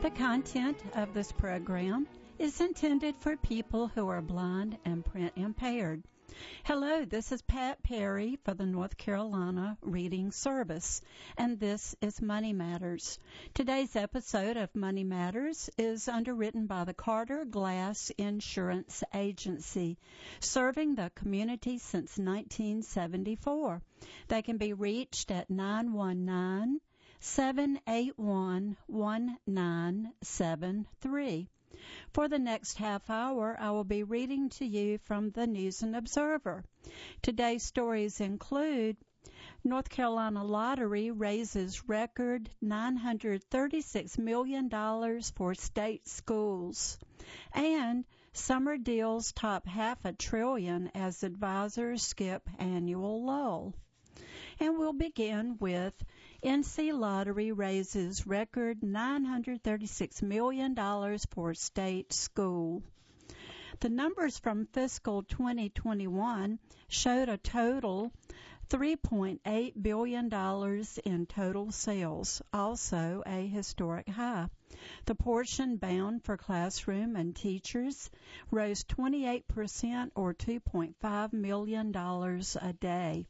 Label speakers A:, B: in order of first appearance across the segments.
A: The content of this program is intended for people who are blind and print impaired. Hello, this is Pat Perry for the North Carolina Reading Service, and this is Money Matters. Today's episode of Money Matters is underwritten by the Carter Glass Insurance Agency, serving the community since 1974. They can be reached at 919-781-1973. For the next half hour, I will be reading to you from the News and Observer. Today's stories include North Carolina Lottery raises record $936 million for state schools, and summer deals top $500 billion as advisors skip annual lull. And we'll begin with NC Lottery raises record $936 million for state school. The numbers from fiscal 2021 showed a total $3.8 billion in total sales, also a historic high. The portion bound for classroom and teachers rose 28% or $2.5 million a day.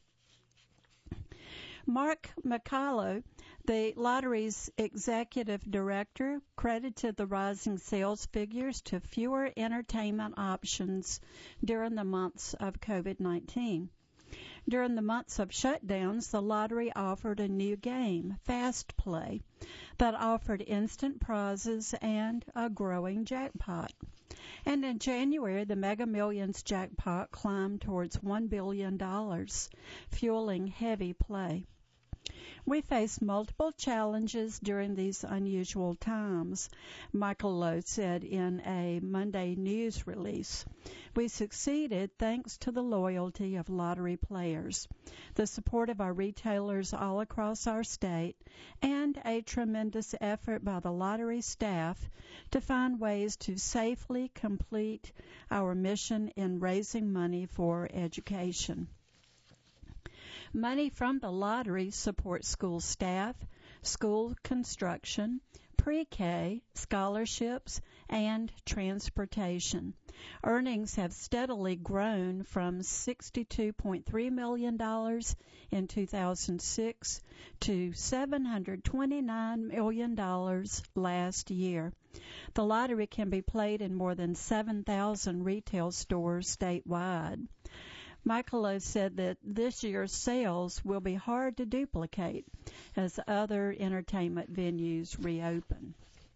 A: Mark McCullough, the lottery's executive director, credited the rising sales figures to fewer entertainment options during the months of COVID-19. During the months of shutdowns, the lottery offered a new game, Fast Play, that offered instant prizes and a growing jackpot. And in January, the Mega Millions jackpot climbed towards $1 billion, fueling heavy play. We face multiple challenges during these unusual times, Michael Lowe said in a Monday news release. We succeeded thanks to the loyalty of lottery players, the support of our retailers all across our state, and a tremendous effort by the lottery staff to find ways to safely complete our mission in raising money for education. Money from the lottery supports school staff, school construction, pre-K, scholarships, and transportation. Earnings have steadily grown from $62.3 million in 2006 to $729 million last year. The lottery can be played in more than 7,000 retail stores statewide. Michael said that this year's sales will be hard to duplicate as other entertainment venues reopen.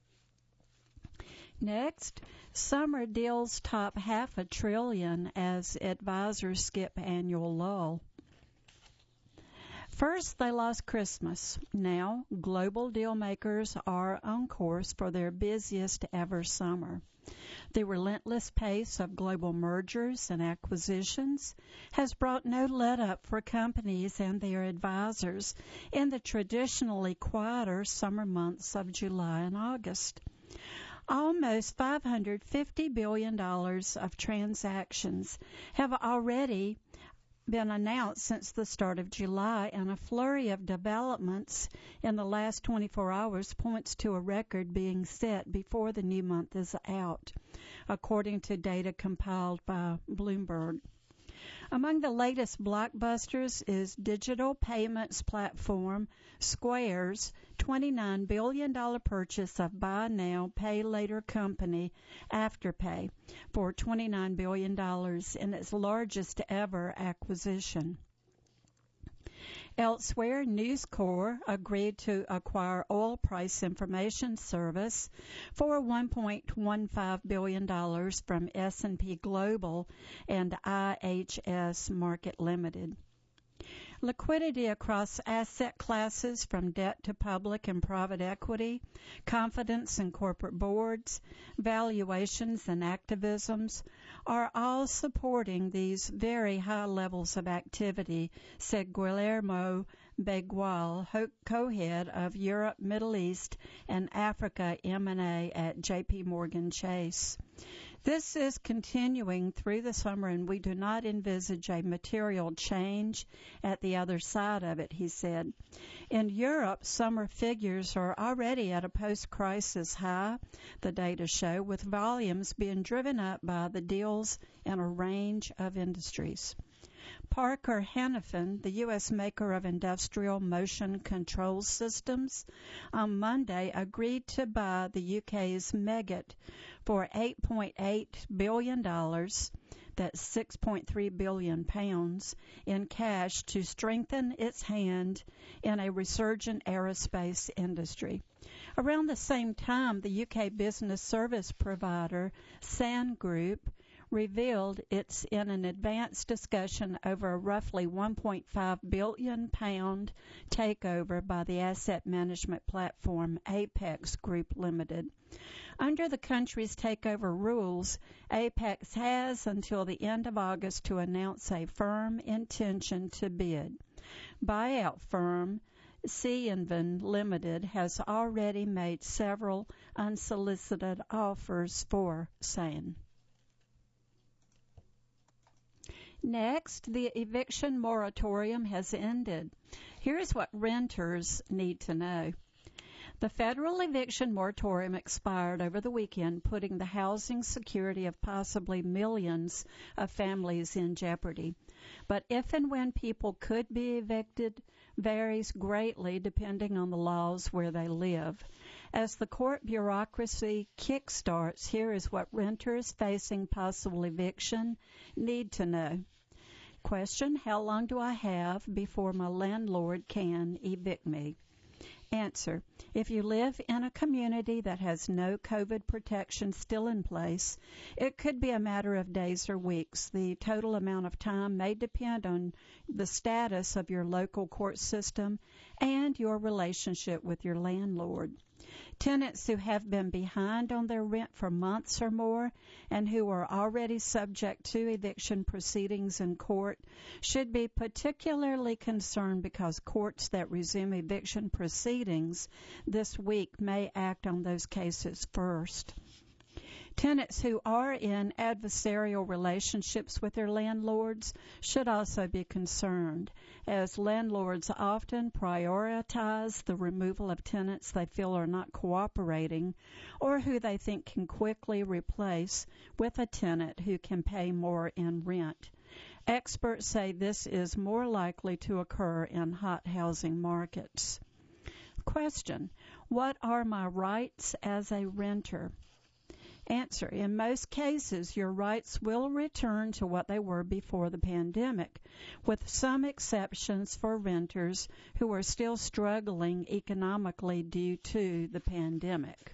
A: Next, summer deals top $500 billion as advisors skip annual lull. First, they lost Christmas. Now, global deal makers are on course for their busiest ever summer. The relentless pace of global mergers and acquisitions has brought no let-up for companies and their advisors in the traditionally quieter summer months of July and August. Almost $550 billion of transactions have already been announced since the start of July, and a flurry of developments in the last 24 hours points to a record being set before the new month is out, according to data compiled by Bloomberg. Among the latest blockbusters is digital payments platform Square's $29 billion purchase of buy now, pay later company Afterpay for $29 billion in its largest ever acquisition. Elsewhere, News Corp agreed to acquire oil price information service for $1.15 billion from S&P Global and IHS Markit Limited. Liquidity across asset classes from debt to public and private equity, confidence in corporate boards, valuations and activisms are all supporting these very high levels of activity, said Guillermo Begual, co-head of Europe, Middle East, and Africa M&A at J.P. Morgan Chase. This is continuing through the summer, and we do not envisage a material change at the other side of it, he said. In Europe, summer figures are already at a post-crisis high, the data show, with volumes being driven up by the deals in a range of industries. Parker Hannifin, the U.S. maker of industrial motion control systems, on Monday agreed to buy the UK's Meggitt for £8.8 billion, that's £6.3 billion, in cash to strengthen its hand in a resurgent aerospace industry. Around the same time, the UK business service provider San Group revealed it's in an advanced discussion over a roughly £1.5 billion takeover by the asset management platform Apex Group Limited. Under the country's takeover rules, Apex has until the end of August to announce a firm intention to bid. Buyout firm Cianven Limited has already made several unsolicited offers for San. Next, the eviction moratorium has ended. Here's what renters need to know. The federal eviction moratorium expired over the weekend, putting the housing security of possibly millions of families in jeopardy. But if and when people could be evicted varies greatly depending on the laws where they live. As the court bureaucracy kickstarts, here is what renters facing possible eviction need to know. Question: how long do I have before my landlord can evict me? Answer: if you live in a community that has no COVID protection still in place, it could be a matter of days or weeks. The total amount of time may depend on the status of your local court system and your relationship with your landlord. Tenants who have been behind on their rent for months or more and who are already subject to eviction proceedings in court should be particularly concerned because courts that resume eviction proceedings this week may act on those cases first. Tenants who are in adversarial relationships with their landlords should also be concerned, as landlords often prioritize the removal of tenants they feel are not cooperating or who they think can quickly replace with a tenant who can pay more in rent. Experts say this is more likely to occur in hot housing markets. Question: what are my rights as a renter? Answer: in most cases, your rights will return to what they were before the pandemic, with some exceptions for renters who are still struggling economically due to the pandemic.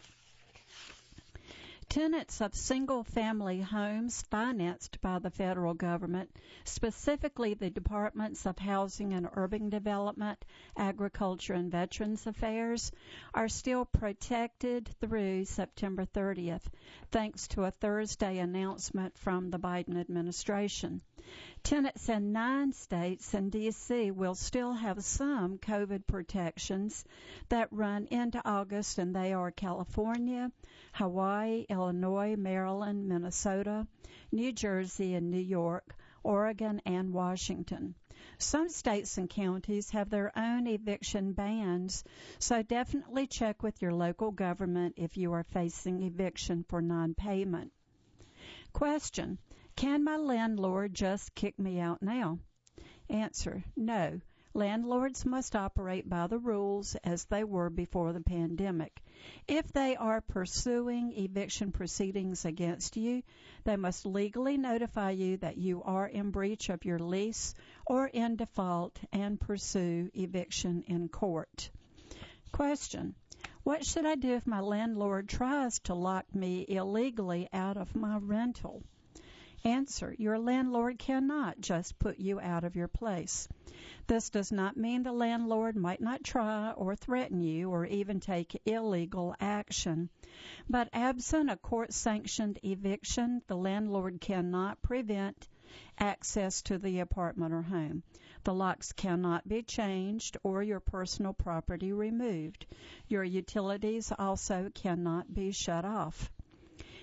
A: Tenants of single-family homes financed by the federal government, specifically the Departments of Housing and Urban Development, Agriculture, and Veterans Affairs, are still protected through September 30th, thanks to a Thursday announcement from the Biden administration. Tenants in 9 states and D.C. will still have some COVID protections that run into August, and they are California, Hawaii, Illinois, Maryland, Minnesota, New Jersey, and New York, Oregon, and Washington. Some states and counties have their own eviction bans, so definitely check with your local government if you are facing eviction for non-payment. Question: can my landlord just kick me out now? Answer: no. Landlords must operate by the rules as they were before the pandemic. If they are pursuing eviction proceedings against you, they must legally notify you that you are in breach of your lease or in default and pursue eviction in court. Question: what should I do if my landlord tries to lock me illegally out of my rental? Answer: your landlord cannot just put you out of your place. This does not mean the landlord might not try or threaten you or even take illegal action. But absent a court-sanctioned eviction, the landlord cannot prevent access to the apartment or home. The locks cannot be changed or your personal property removed. Your utilities also cannot be shut off.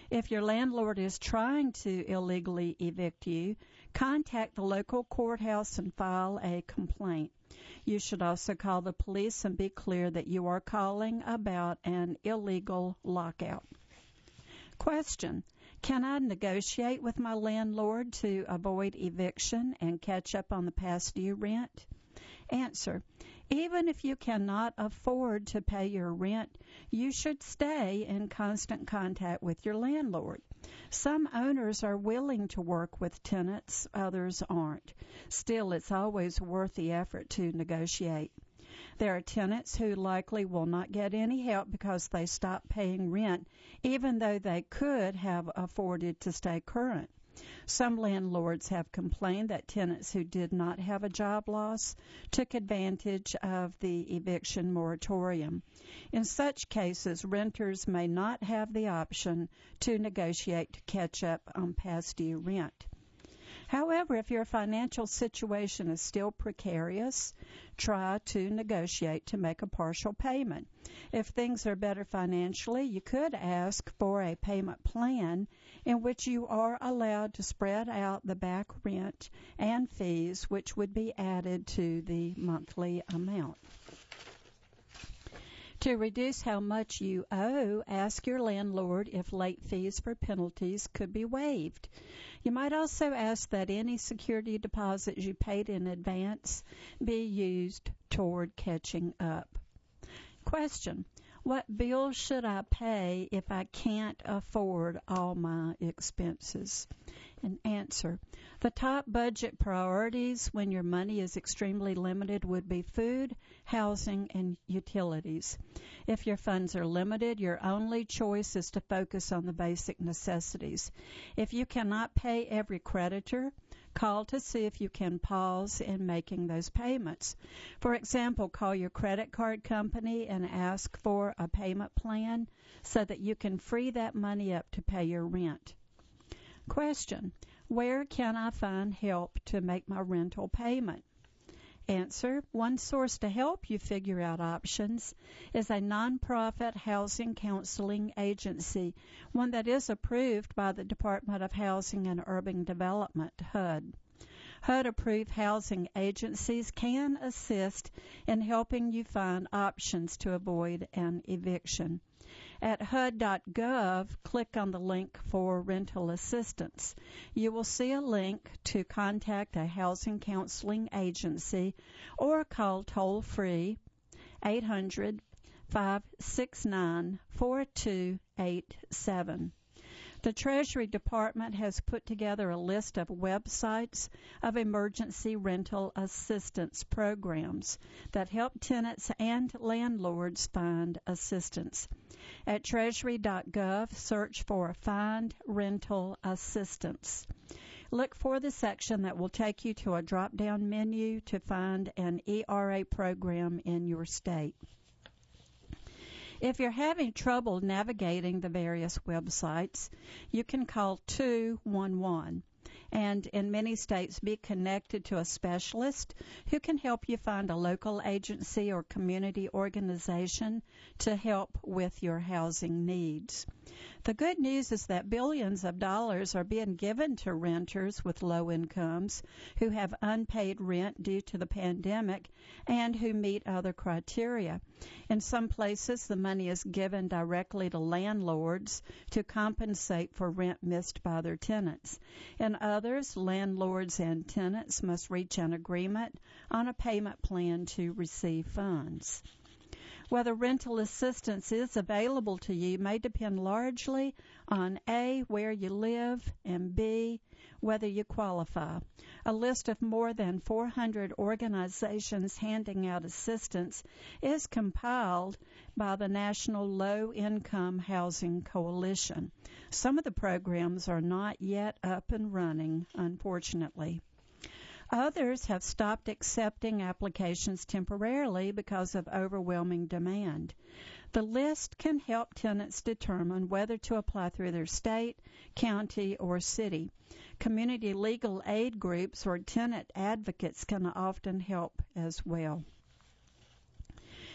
A: If your landlord is trying to illegally evict you, contact the local courthouse and file a complaint. You should also call the police and be clear that you are calling about an illegal lockout. Question: can I negotiate with my landlord to avoid eviction and catch up on the past due rent? Answer: even if you cannot afford to pay your rent, you should stay in constant contact with your landlord. Some owners are willing to work with tenants, others aren't. Still, it's always worth the effort to negotiate. There are tenants who likely will not get any help because they stopped paying rent, even though they could have afforded to stay current. Some landlords have complained that tenants who did not have a job loss took advantage of the eviction moratorium. In such cases, renters may not have the option to negotiate to catch up on past due rent. However, if your financial situation is still precarious, try to negotiate to make a partial payment. If things are better financially, you could ask for a payment plan in which you are allowed to spread out the back rent and fees, which would be added to the monthly amount. To reduce how much you owe, ask your landlord if late fees for penalties could be waived. You might also ask that any security deposits you paid in advance be used toward catching up. Question: what bills should I pay if I can't afford all my expenses? And answer: the top budget priorities when your money is extremely limited would be food, housing, and utilities. If your funds are limited, your only choice is to focus on the basic necessities. If you cannot pay every creditor, call to see if you can pause in making those payments. For example, call your credit card company and ask for a payment plan so that you can free that money up to pay your rent. Question: where can I find help to make my rental payment? Answer: one source to help you figure out options is a nonprofit housing counseling agency, one that is approved by the Department of Housing and Urban Development, HUD. HUD-approved housing agencies can assist in helping you find options to avoid an eviction. At HUD.gov, click on the link for rental assistance. You will see a link to contact a housing counseling agency or call toll-free 800-569-4287. The Treasury Department has put together a list of websites of emergency rental assistance programs that help tenants and landlords find assistance. At Treasury.gov, search for Find Rental Assistance. Look for the section that will take you to a drop-down menu to find an ERA program in your state. If you're having trouble navigating the various websites, you can call 211 and in many states be connected to a specialist who can help you find a local agency or community organization to help with your housing needs. The good news is that billions of dollars are being given to renters with low incomes who have unpaid rent due to the pandemic and who meet other criteria. In some places, the money is given directly to landlords to compensate for rent missed by their tenants. In others, landlords and tenants must reach an agreement on a payment plan to receive funds. Whether rental assistance is available to you may depend largely on A, where you live, and B, whether you qualify. A list of more than 400 organizations handing out assistance is compiled by the National Low Income Housing Coalition. Some of the programs are not yet up and running, unfortunately. Others have stopped accepting applications temporarily because of overwhelming demand. The list can help tenants determine whether to apply through their state, county, or city. Community legal aid groups or tenant advocates can often help as well.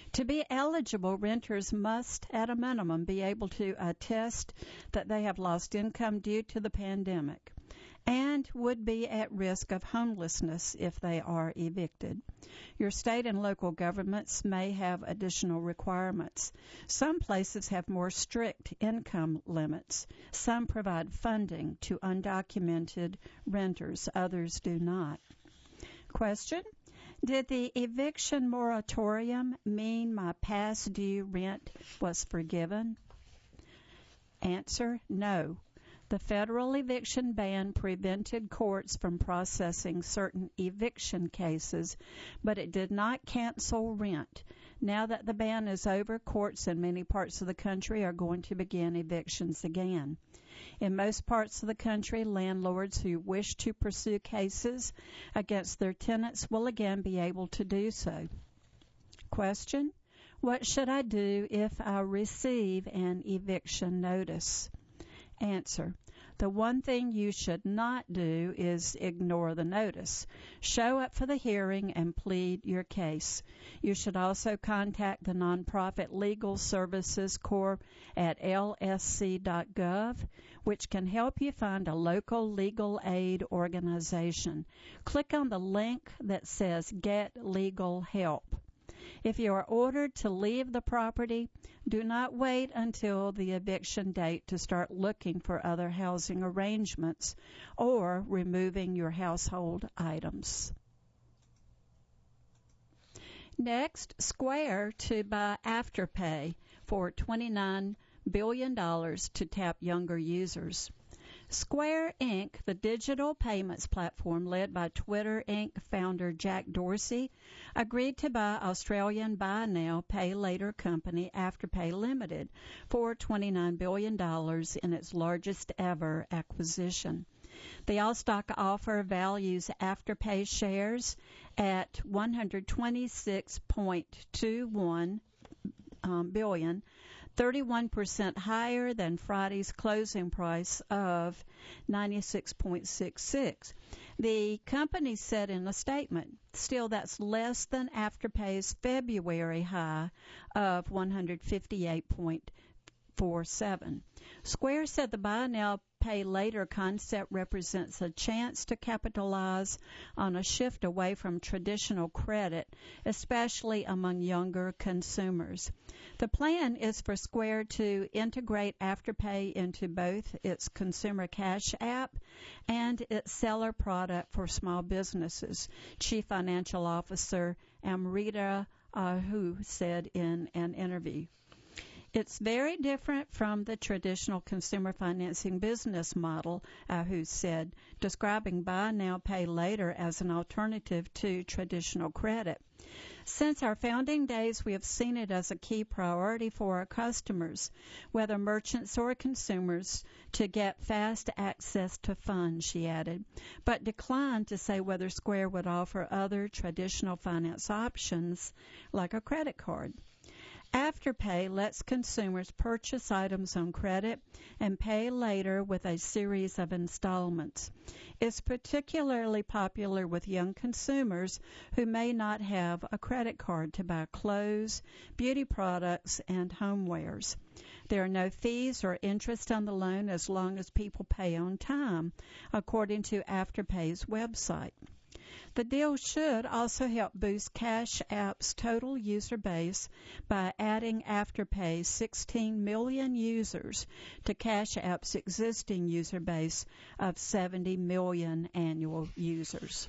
A: To be eligible, renters must, at a minimum, be able to attest that they have lost income due to the pandemic and would be at risk of homelessness if they are evicted. Your state and local governments may have additional requirements. Some places have more strict income limits. Some provide funding to undocumented renters. Others do not. Question: did the eviction moratorium mean my past due rent was forgiven? Answer: no. The federal eviction ban prevented courts from processing certain eviction cases, but it did not cancel rent. Now that the ban is over, courts in many parts of the country are going to begin evictions again. In most parts of the country, landlords who wish to pursue cases against their tenants will again be able to do so. Question: what should I do if I receive an eviction notice? Answer: the one thing you should not do is ignore the notice. Show up for the hearing and plead your case. You should also contact the nonprofit Legal Services Corps at lsc.gov, which can help you find a local legal aid organization. Click on the link that says Get Legal Help. If you are ordered to leave the property, do not wait until the eviction date to start looking for other housing arrangements or removing your household items. Next, Square to buy Afterpay for $29 billion to tap younger users. Square, Inc., the digital payments platform led by Twitter, Inc. founder Jack Dorsey, agreed to buy Australian buy now, pay later company Afterpay Limited for $29 billion in its largest ever acquisition. The all-stock offer values Afterpay shares at $126.21 billion, 31% higher than Friday's closing price of $96.66. The company said in a statement, still that's less than Afterpay's February high of $158.47. Square said the buy now, pay later concept represents a chance to capitalize on a shift away from traditional credit, especially among younger consumers. The plan is for Square to integrate Afterpay into both its consumer cash app and its seller product for small businesses, Chief Financial Officer Amrita Ahu said in an interview. It's very different from the traditional consumer financing business model, Ahu said, describing buy now, pay later as an alternative to traditional credit. Since our founding days, we have seen it as a key priority for our customers, whether merchants or consumers, to get fast access to funds, she added, but declined to say whether Square would offer other traditional finance options like a credit card. Afterpay lets consumers purchase items on credit and pay later with a series of installments. It's particularly popular with young consumers who may not have a credit card to buy clothes, beauty products, and homewares. There are no fees or interest on the loan as long as people pay on time, according to Afterpay's website. The deal should also help boost Cash App's total user base by adding Afterpay's 16 million users to Cash App's existing user base of 70 million annual users.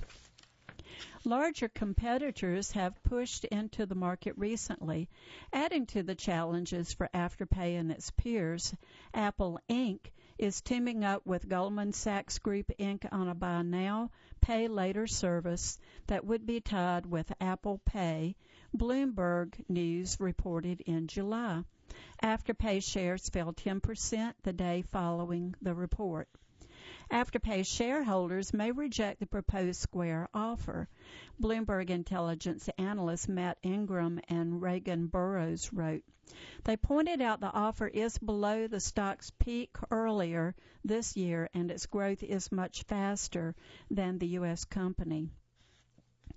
A: Larger competitors have pushed into the market recently, adding to the challenges for Afterpay and its peers. Apple Inc. is teaming up with Goldman Sachs Group Inc. on a buy now, pay later service that would be tied with Apple Pay, Bloomberg News reported in July. Afterpay shares fell 10% the day following the report. Afterpay shareholders may reject the proposed Square offer. Bloomberg intelligence analyst Matt Ingram and Reagan Burrows wrote. They pointed out the offer is below the stock's peak earlier this year and its growth is much faster than the U.S. company.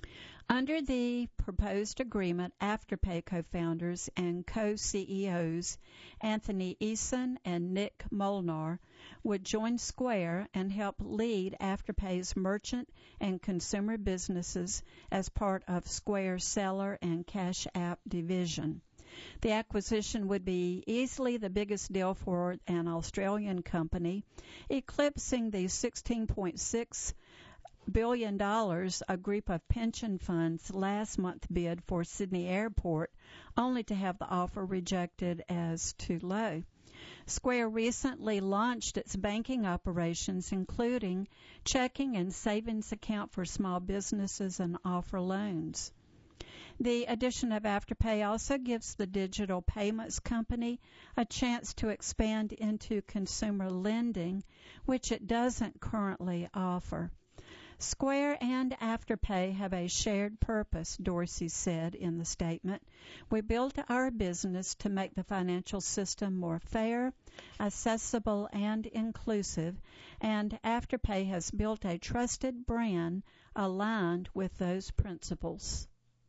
A: Under the proposed agreement, Afterpay co-founders and co-CEOs Anthony Eason and Nick Molnar would join Square and help lead Afterpay's merchant and consumer businesses as part of Square's Seller and Cash App division. The acquisition would be easily the biggest deal for an Australian company, eclipsing the $16.6 billion a group of pension funds last month bid for Sydney Airport, only to have the offer rejected as too low. Square recently launched its banking operations, including checking and savings account for small businesses and offer loans. The addition of Afterpay also gives the digital payments company a chance to expand into consumer lending, which it doesn't currently offer. Square and Afterpay have a shared purpose, Dorsey said in the statement. We built our business to make the financial system more fair, accessible, and inclusive, and Afterpay has built a trusted brand aligned with those principles.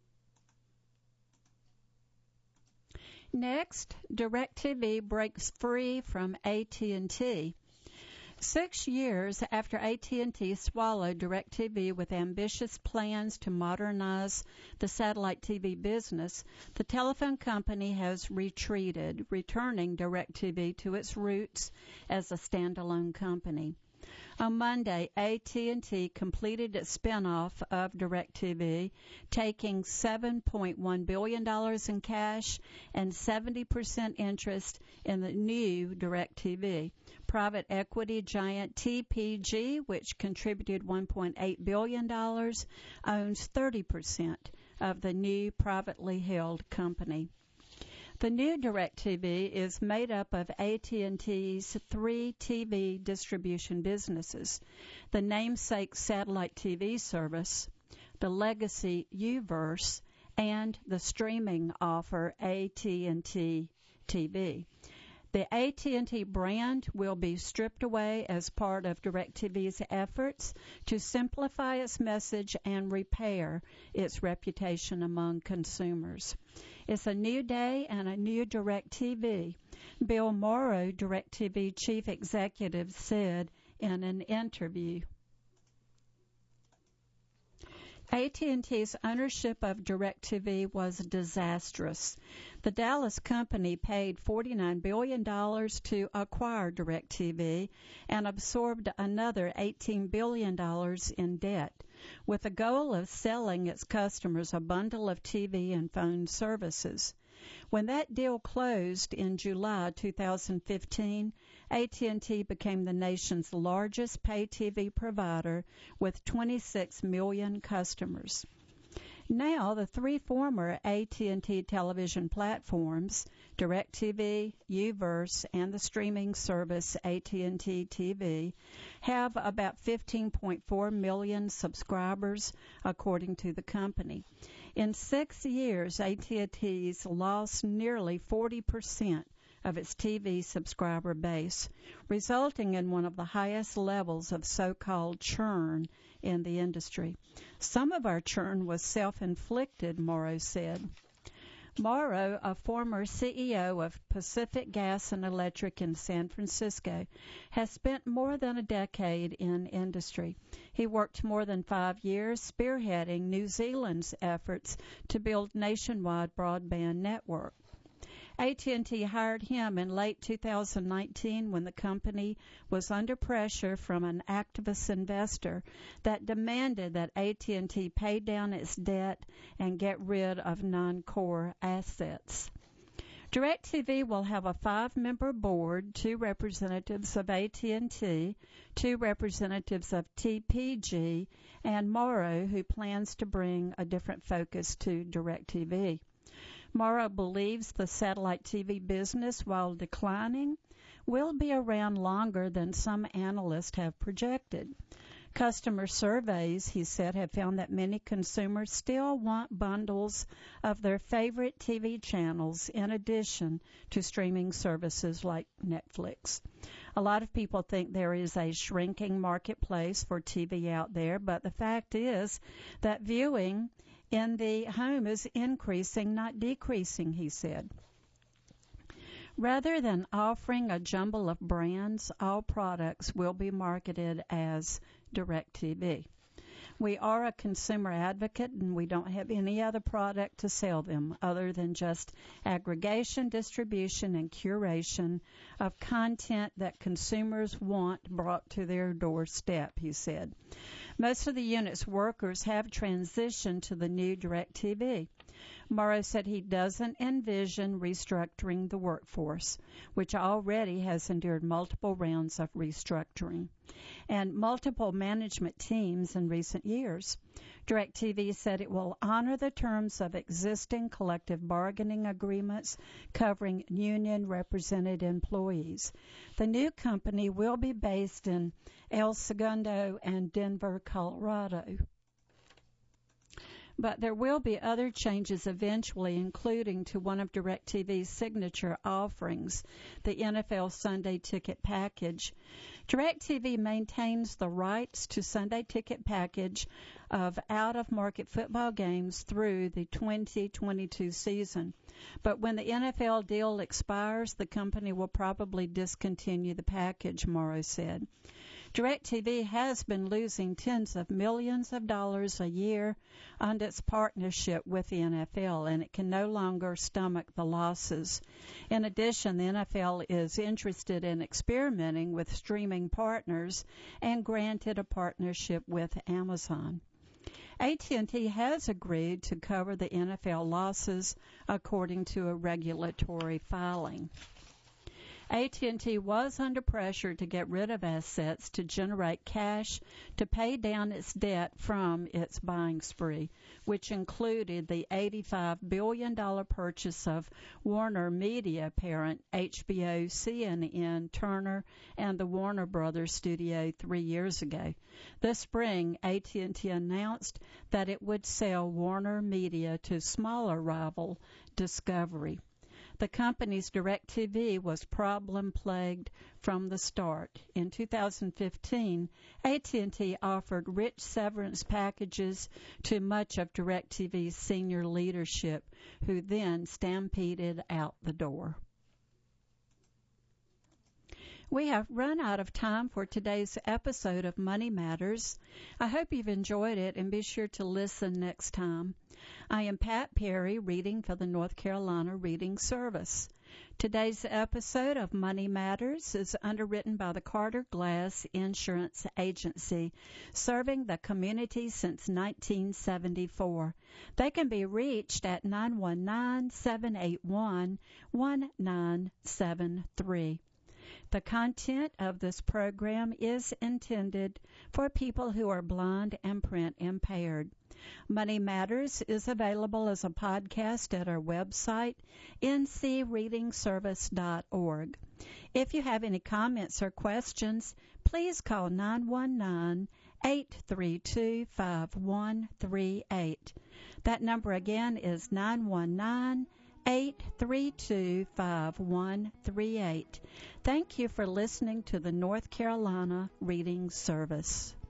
A: Next, DirecTV breaks free from AT&T. 6 years after AT&T swallowed DirecTV with ambitious plans to modernize the satellite TV business, the telephone company has retreated, returning DirecTV to its roots as a standalone company. On Monday, AT&T completed its spinoff of DirecTV, taking $7.1 billion in cash and 70% interest in the new DirecTV. Private equity giant TPG, which contributed $1.8 billion, owns 30% of the new privately held company. The new DirecTV is made up of AT&T's 3 TV distribution businesses, the namesake satellite TV service, the legacy U-verse, and the streaming offer AT&T TV. The AT&T brand will be stripped away as part of DirecTV's efforts to simplify its message and repair its reputation among consumers. It's a new day and a new DirecTV. Bill Morrow, DirecTV chief executive, said in an interview. AT&T's ownership of DirecTV was disastrous. The Dallas company paid $49 billion to acquire DirecTV and absorbed another $18 billion in debt, with the goal of selling its customers a bundle of TV and phone services. When that deal closed in July 2015, AT&T became the nation's largest pay TV provider with 26 million customers. Now, the 3 former AT&T television platforms, DirecTV, U-verse, and the streaming service AT&T TV, have about 15.4 million subscribers, according to the company. In 6 years, AT&T's lost nearly 40% of its TV subscriber base, resulting in one of the highest levels of so-called churn in the industry. Some of our churn was self-inflicted, Morrow said. Morrow, a former CEO of Pacific Gas and Electric in San Francisco, has spent more than a decade in industry. He worked more than 5 years spearheading New Zealand's efforts to build nationwide broadband network. AT&T hired him in late 2019 when the company was under pressure from an activist investor that demanded that AT&T pay down its debt and get rid of non-core assets. DirecTV will have a 5-member board, 2 representatives of AT&T, 2 representatives of TPG, and Morrow, who plans to bring a different focus to DirecTV. Morrow believes the satellite TV business, while declining, will be around longer than some analysts have projected. Customer surveys, he said, have found that many consumers still want bundles of their favorite TV channels in addition to streaming services like Netflix. A lot of people think there is a shrinking marketplace for TV out there, but the fact is that viewing in the home is increasing, not decreasing, he said. Rather than offering a jumble of brands, all products will be marketed as DirecTV. We are a consumer advocate, and we don't have any other product to sell them other than just aggregation, distribution, and curation of content that consumers want brought to their doorstep, he said. Most of the unit's workers have transitioned to the new DirecTV. Morrow said he doesn't envision restructuring the workforce, which already has endured multiple rounds of restructuring and multiple management teams in recent years. DirecTV said it will honor the terms of existing collective bargaining agreements covering union-represented employees. The new company will be based in El Segundo and Denver, Colorado. But there will be other changes eventually, including to one of DirecTV's signature offerings, the NFL Sunday Ticket Package. DirecTV maintains the rights to Sunday Ticket Package of out-of-market football games through the 2022 season. But when the NFL deal expires, the company will probably discontinue the package, Morrow said. DirecTV has been losing tens of millions of dollars a year on its partnership with the NFL, and it can no longer stomach the losses. In addition, the NFL is interested in experimenting with streaming partners and granted a partnership with Amazon. AT&T has agreed to cover the NFL losses according to a regulatory filing. AT&T was under pressure to get rid of assets to generate cash to pay down its debt from its buying spree, which included the $85 billion purchase of Warner Media parent HBO, CNN, Turner, and the Warner Brothers studio 3 years ago. This spring, AT&T announced that it would sell Warner Media to smaller rival Discovery. The company's DirecTV was problem-plagued from the start. In 2015, AT&T offered rich severance packages to much of DirecTV's senior leadership, who then stampeded out the door. We have run out of time for today's episode of Money Matters. I hope you've enjoyed it, and be sure to listen next time. I am Pat Perry, reading for the North Carolina Reading Service. Today's episode of Money Matters is underwritten by the Carter Glass Insurance Agency, serving the community since 1974. They can be reached at 919-781-1973. The content of this program is intended for people who are blind and print impaired. Money Matters is available as a podcast at our website, ncreadingservice.org. If you have any comments or questions, please call 919-832-5138. That number again is 919-832-5138. Thank you for listening to the North Carolina Reading Service.